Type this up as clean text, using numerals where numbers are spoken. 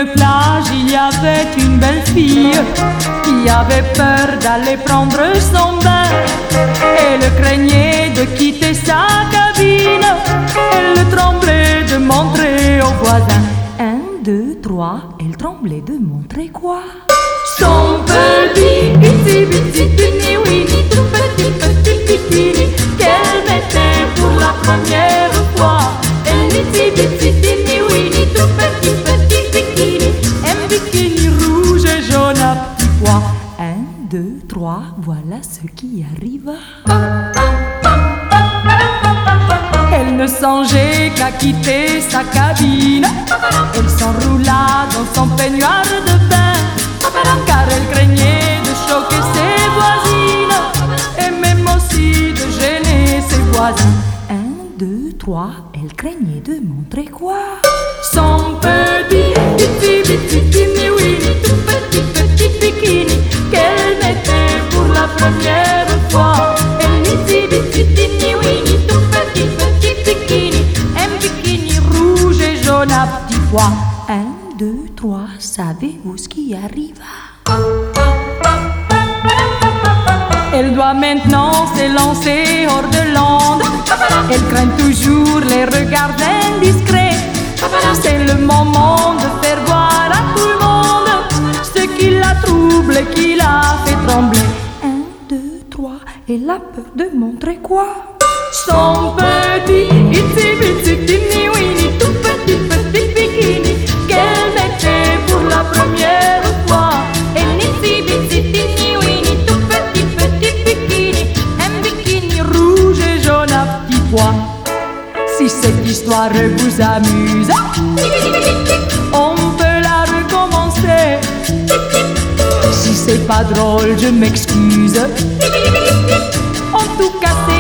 une plage, il y avait une belle fille qui avait peur d'aller prendre son bain. Elle craignait de quitter sa cabine, elle tremblait de montrer aux voisins. 1, 2, 3, elle tremblait de montrer quoi? Son petit itsy bitsy teeny weeny, tout petit petit bikini qu'elle mettait pour la première fois. Elle itsy bitsy teeny weeny, tout petit petit bikini, un bikini rouge et jaune à petits pois. 1, 2, 3, voilà ce qui arriva. Elle ne songeait qu'à quitter sa cabine. Elle s'enroula dans son peignoir de bain, car elle craignait de choquer ses voisines et même aussi de gêner ses voisins. 1, 2, 3, elle craignait de montrer quoi? Son petit itsy bitsy teeny weeny, tout petit petit bikini qu'elle mettait pour la première fois. Elle itsy bitsy teeny weeny, tout petit petit bikini, un bikini rouge et jaune à petits pois. 1, 2, 3, savez-vous ce qui arriva? Elle doit maintenant s'élancer hors de l'onde. Elle craint toujours les regards indiscrets. C'est le moment de faire voir à tout le monde ce qui la trouble et qui la fait trembler. 1, 2, 3, elle a peur de montrer quoi? Son petit itsy bitsy teeny weeny, tout petit petit bikini qu'elle mettait pour la première fois. Elle itsy bitsy teeny weeny, tout petit petit bikini, un bikini rouge et jaune à petits pois. Si cette histoire vous amuse, on peut la recommencer. Si c'est pas drôle, je m'excuse. En tout cas, c'est